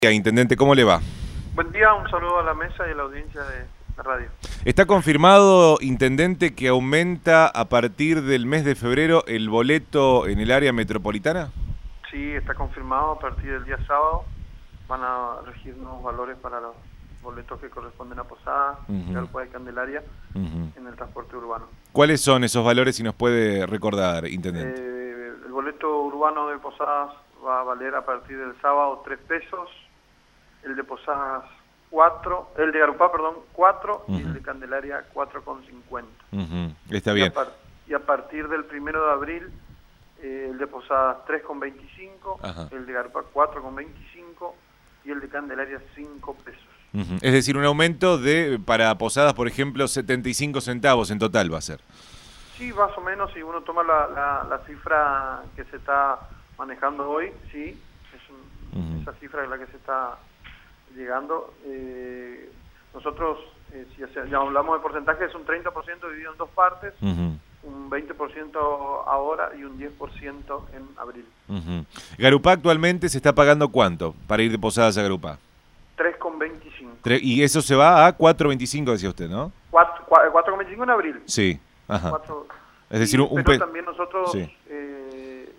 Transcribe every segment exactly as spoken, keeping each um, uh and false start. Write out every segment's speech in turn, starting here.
Intendente, ¿cómo le va? Buen día, un saludo a la mesa y a la audiencia de la radio. ¿Está confirmado, Intendente, que aumenta a partir del mes de febrero el boleto en el área metropolitana? Sí, está confirmado, a partir del día sábado van a regir nuevos valores para los boletos que corresponden a Posadas, uh-huh. Garupa y Candelaria, uh-huh. en el transporte urbano. ¿Cuáles son esos valores, si nos puede recordar, Intendente? Eh, el boleto urbano de Posadas va a valer a partir del sábado tres pesos, el de Posadas cuatro, el de Garupa, perdón, cuatro, uh-huh. y el de Candelaria cuatro con cincuenta. Uh-huh. Está bien. Y a, par y a partir del primero de abril, eh, el de Posadas tres con veinticinco, uh-huh. el de Garupa cuatro con veinticinco y el de Candelaria cinco pesos. Uh-huh. Es decir, un aumento de, para Posadas, por ejemplo, setenta y cinco centavos en total va a ser. Sí, más o menos, si uno toma la, la, la cifra que se está manejando hoy, sí, es un, uh-huh. esa cifra es la que se está llegando. Eh, nosotros, eh, si ya hablamos de porcentaje, es un treinta por ciento dividido en dos partes, uh-huh. un veinte por ciento ahora y un diez por ciento en abril. Uh-huh. Garupa actualmente se está pagando ¿cuánto para ir de Posadas a Garupa? tres con veinticinco. Y eso se va a cuatro con veinticinco, decía usted, ¿no? cuatro con veinticinco en abril. Sí, ajá. cuatro, es decir, sí, un... Pero también nosotros sí. eh,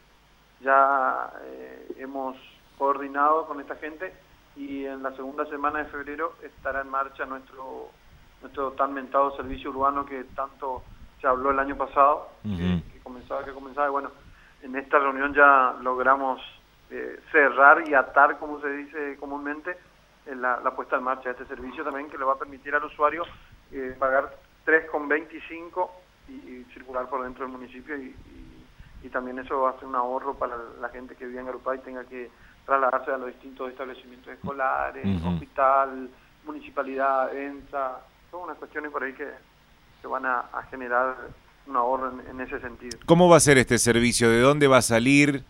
ya eh, hemos coordinado con esta gente y en la segunda semana de febrero estará en marcha nuestro nuestro tan mentado servicio urbano que tanto se habló el año pasado, uh-huh. que, que comenzaba, que comenzaba, y bueno, en esta reunión ya logramos eh, cerrar y atar, como se dice comúnmente, eh, la, la puesta en marcha de este servicio también, que le va a permitir al usuario eh, pagar tres con veinticinco y, y circular por dentro del municipio y, y, y también eso va a ser un ahorro para la gente que vive en Garupa y tenga que trasladarse a los distintos establecimientos escolares, uh-huh. hospital, municipalidad, ENSA, todas unas cuestiones por ahí que, que van a, a generar un ahorro en, en ese sentido. ¿Cómo va a ser este servicio? ¿De dónde va a salir?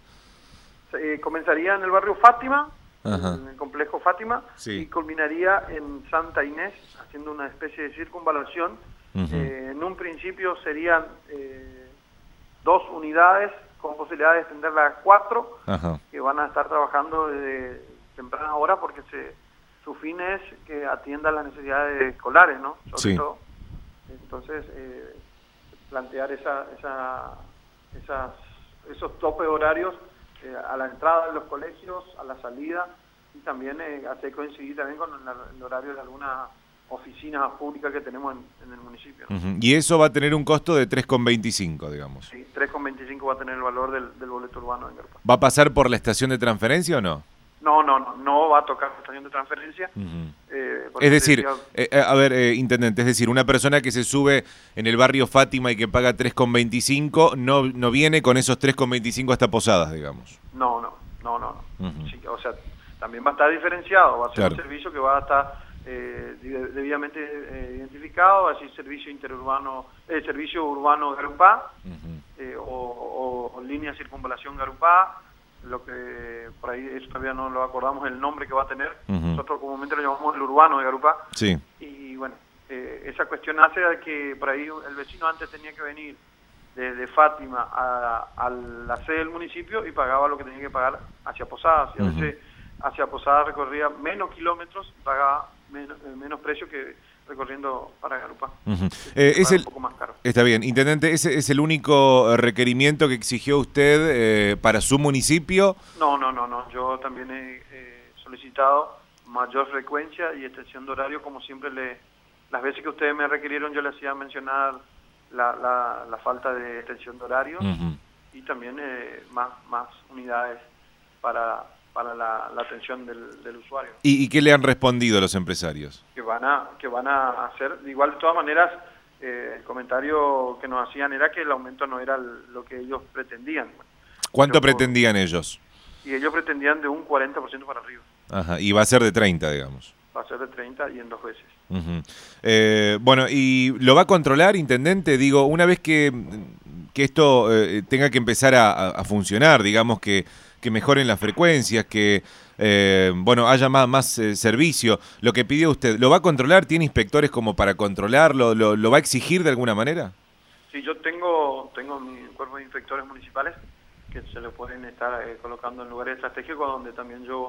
Eh, comenzaría en el barrio Fátima, uh-huh. en el complejo Fátima, sí. y culminaría en Santa Inés, haciendo una especie de circunvalación. Uh-huh. eh, en un principio serían eh, dos unidades con posibilidad de extenderla a cuatro, uh-huh. que van a estar trabajando desde temprana hora porque se, su fin es que atiendan las necesidades escolares, ¿no? Sobre sí. todo. Entonces, eh, plantear esa, esa, esas, esos topes horarios eh, a la entrada de los colegios, a la salida, y también eh, hacer coincidir también con el, el horario de alguna oficina pública que tenemos en, en el municipio, ¿no? Uh-huh. Y eso va a tener un costo de tres con veinticinco, digamos. Sí, tres con veinticinco va a tener el valor del, del boleto urbano en Garupa. ¿Va a pasar por la estación de transferencia o no? No, no, no, no va a tocar la estación de transferencia. Uh-huh. eh, es decir, decía... eh, a ver, eh, Intendente, es decir, una persona que se sube en el barrio Fátima y que paga tres con veinticinco, no, no viene con esos tres con veinticinco hasta Posadas, digamos. No, no, no, no. no. Uh-huh. Sí, o sea, también va a estar diferenciado, va a ser claro. un servicio que va a estar eh, debidamente eh, identificado, así servicio interurbano, eh, servicio urbano Garupa, uh-huh. eh, o, o, o línea circunvalación Garupa, lo que por ahí eso todavía no lo acordamos el nombre que va a tener. Uh-huh. Nosotros comúnmente lo llamamos el urbano de Garupa. Sí. Y bueno, eh, esa cuestión hace de que por ahí el vecino antes tenía que venir desde Fátima a, a la sede del municipio y pagaba lo que tenía que pagar hacia Posadas, y a uh-huh. veces hacia Posadas recorría menos kilómetros y pagaba menos, eh, menos precio que recorriendo para Garupa. Uh-huh. eh, es el, un poco más caro. Está bien. Intendente, ¿ese es el único requerimiento que exigió usted eh, para su municipio? No, no, no, no. Yo también he eh, solicitado mayor frecuencia y extensión de horario, como siempre le, las veces que ustedes me requirieron yo les hacía mencionar la, la, la falta de extensión de horarios uh-huh. y también eh, más, más unidades para... para la, la atención del, del usuario. ¿Y, ¿Y qué le han respondido los empresarios? Que van a que van a hacer, igual de todas maneras, eh, el comentario que nos hacían era que el aumento no era el, lo que ellos pretendían. ¿Cuánto Pero, pretendían ellos? Y ellos pretendían de un cuarenta por ciento para arriba. Ajá, y va a ser de treinta, digamos. Va a ser de treinta y en dos veces. Uh-huh. eh, bueno, ¿y lo va a controlar, Intendente? Digo, una vez que, que esto eh, tenga que empezar a, a funcionar, digamos que que mejoren las frecuencias, que eh, bueno haya más, más eh, servicio. Lo que pidió usted, ¿lo va a controlar? ¿Tiene inspectores como para controlarlo? ¿Lo, lo va a exigir de alguna manera? Sí, yo tengo tengo mi cuerpo de inspectores municipales que se lo pueden estar eh, colocando en lugares estratégicos donde también yo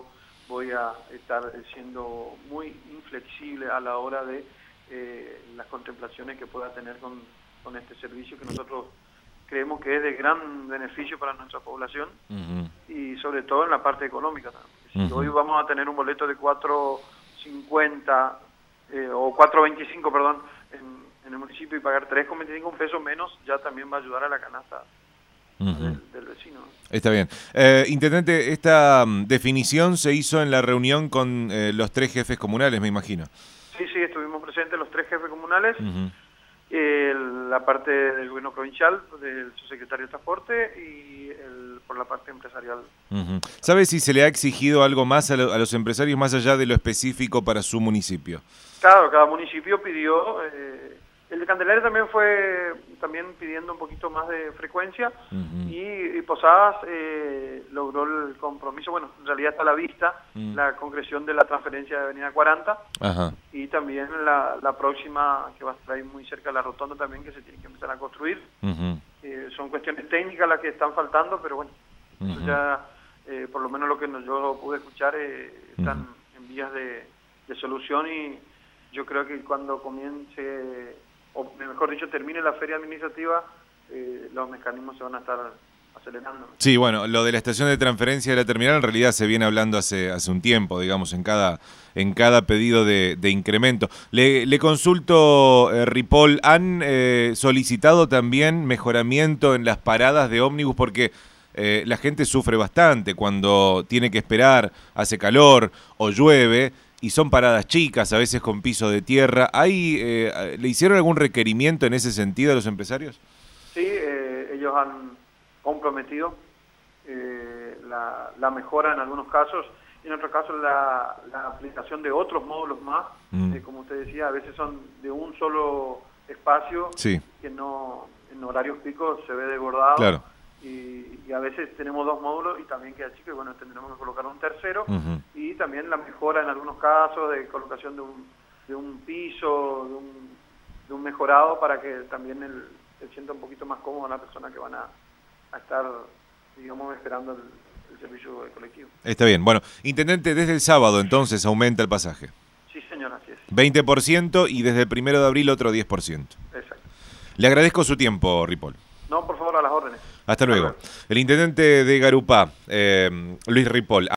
voy a estar siendo muy inflexible a la hora de eh, las contemplaciones que pueda tener con, con este servicio que nosotros creemos que es de gran beneficio para nuestra población. Uh-huh. Y sobre todo en la parte económica. Si uh-huh. hoy vamos a tener un boleto de cuatro cincuenta eh, o cuatro veinticinco, perdón, en, en el municipio y pagar tres con veinticinco, un peso menos, ya también va a ayudar a la canasta uh-huh. del, del vecino. Está bien. Eh, Intendente, esta um, definición se hizo en la reunión con eh, los tres jefes comunales, me imagino. Sí, sí, estuvimos presentes los tres jefes comunales. Uh-huh. Eh, la parte del gobierno provincial, del subsecretario de Transporte y el, por la parte empresarial. Uh-huh. ¿Sabe si se le ha exigido algo más a, lo, a los empresarios más allá de lo específico para su municipio? Claro, cada municipio pidió, eh, el de Candelaria también fue también pidiendo un poquito más de frecuencia uh-huh. y, y Posadas eh, logró el compromiso, bueno, en realidad está a la vista uh-huh. la concreción de la transferencia de Avenida cuarenta uh-huh. y también la, la próxima que va a estar ahí muy cerca de la rotonda también que se tiene que empezar a construir. Uh-huh. eh, son cuestiones técnicas las que están faltando, pero bueno, uh-huh. ya eh, por lo menos lo que yo pude escuchar eh, están uh-huh. en vías de, de solución y yo creo que cuando comience, o mejor dicho, termine la feria administrativa, eh, los mecanismos se van a estar acelerando. Sí, bueno, lo de la estación de transferencia de la terminal en realidad se viene hablando hace hace un tiempo, digamos, en cada en cada pedido de, de incremento. Le, le consulto, eh, Ripoll, ¿han eh, solicitado también mejoramiento en las paradas de ómnibus? Porque eh, la gente sufre bastante cuando tiene que esperar, hace calor o llueve, y son paradas chicas, a veces con piso de tierra. ¿Hay, eh, ¿Le hicieron algún requerimiento en ese sentido a los empresarios? Sí, eh, ellos han comprometido eh, la, la mejora en algunos casos, y en otros casos la, la aplicación de otros módulos más, mm. eh, como usted decía, a veces son de un solo espacio, sí. que no en horarios picos se ve desbordado. Claro. Y, y a veces tenemos dos módulos y también queda chico y bueno, tendremos que colocar un tercero uh-huh. y también la mejora en algunos casos de colocación de un, de un piso, de un, de un mejorado para que también el, se sienta un poquito más cómodo la persona que van a, a estar, digamos, esperando el, el servicio colectivo. Está bien. Bueno, Intendente, desde el sábado entonces aumenta el pasaje. Sí, señor, así es. veinte por ciento y desde el primero de abril otro diez por ciento. Exacto. Le agradezco su tiempo, Ripoll. No, por favor, a las órdenes. Hasta luego. El intendente de Garupá, eh, Luis Ripoll.